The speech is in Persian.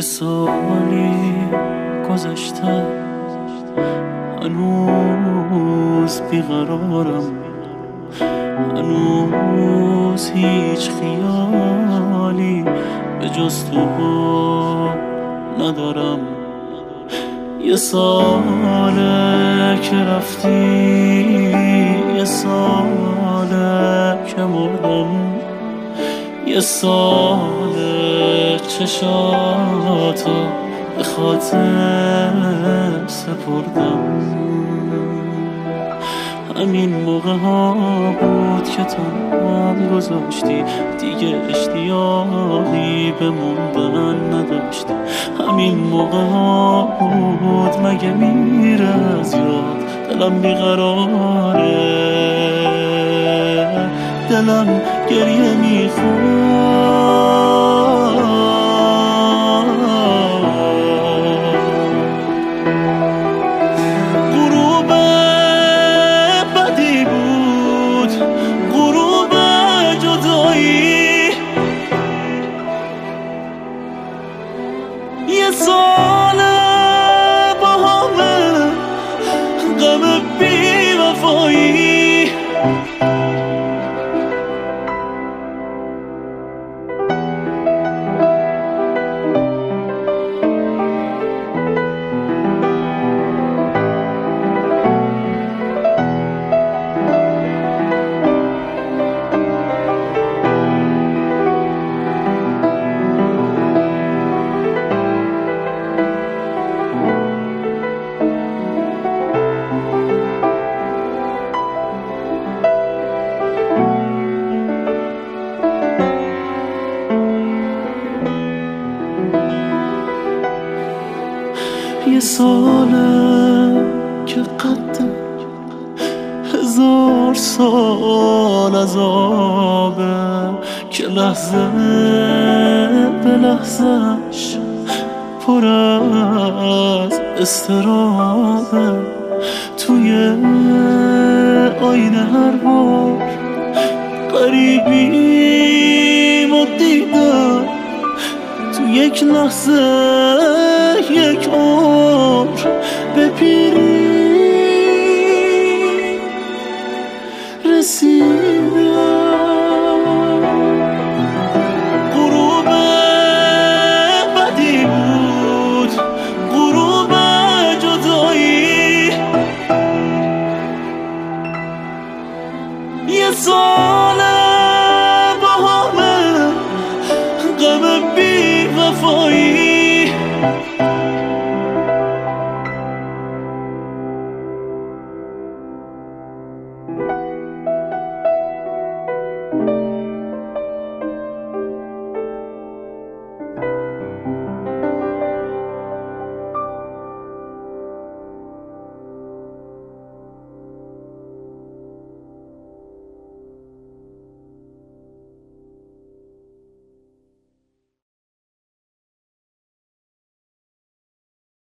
یه سالی گذشته هنوز بیقرارم، هنوز هیچ خیالی به جز تو ندارم. یه ساله که رفتی، یه ساله که مردم، یه ساله چشاتو به خاطر سپردم. همین موقع ها بود که تنهام گذاشتی، دیگه اشتیاقی به موندن نداشتی. همین موقع ها بود مگه میره از یاد، دلم بیقراره، دلم گریه میخواد. غروب بدی بود، غروب جدایی، یه سال با همه غم بی وفایی. یه ساله که قد 1000 سال عذابه، که لحظه به لحظهش پر از استرابه. توی آینه هر بار قریبیم و دیدم، تو یک لحظه یک عمر به پیری رسیدم. غروب بدی بود، غروب جدایی، یه سال